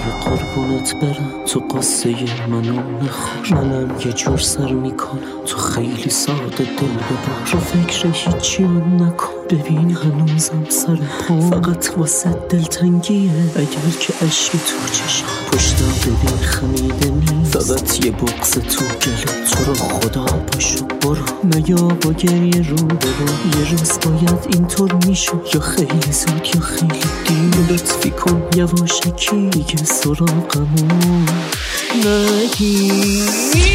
قربونت برم تو قصه منو نخور. منم یه جور سر میکنم تو خیلی ساده دل ببر. رو فکر هیچی نکن ببین هنوزم سر پا. فقط واسه دلتنگیه اگر که عشقی تو چشم. پشتم ببین خمیده نی فقط یه بغض تو گلو. تو رو خدا پاشو برو نیا با گریه رو برو. یه روز باید اینطور میشد یا خیلی زود یا خیلی دیر. لطفی کن یواشکی دیگه سراغمون نگیر.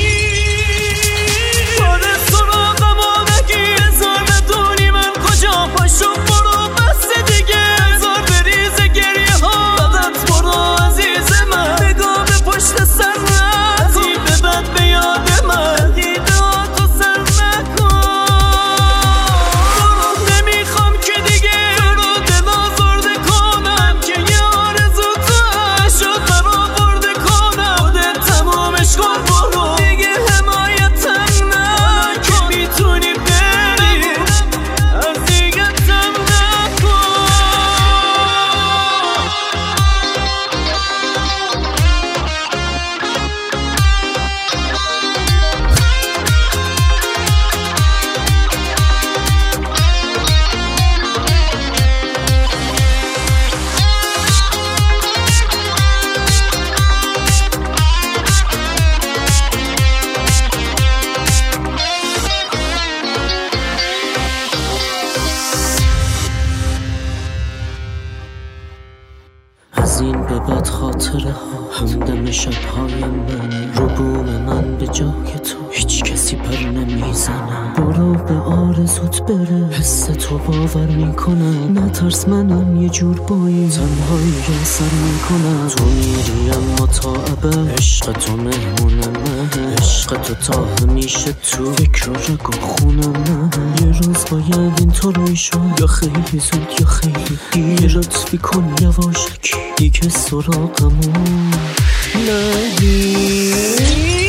از این به بعد خاطره ها همدم شبهای من. رو بوم من به جای تو هیچ کسی پر نمیزنم. برو به آرزوت بره حس تو باور میکنم. نترس منم یه جور بایی تنهایی اثر میکنم. تو میری اما تا ابد عشق تو مهمون من. عشق تو تا همیشه تو فکر و رگ و خون من. یه روز باید اینطور میشد یا خیلی زود یا خیلی دیر. لطفی کن یواشکی دیگه سراغمون نگیر.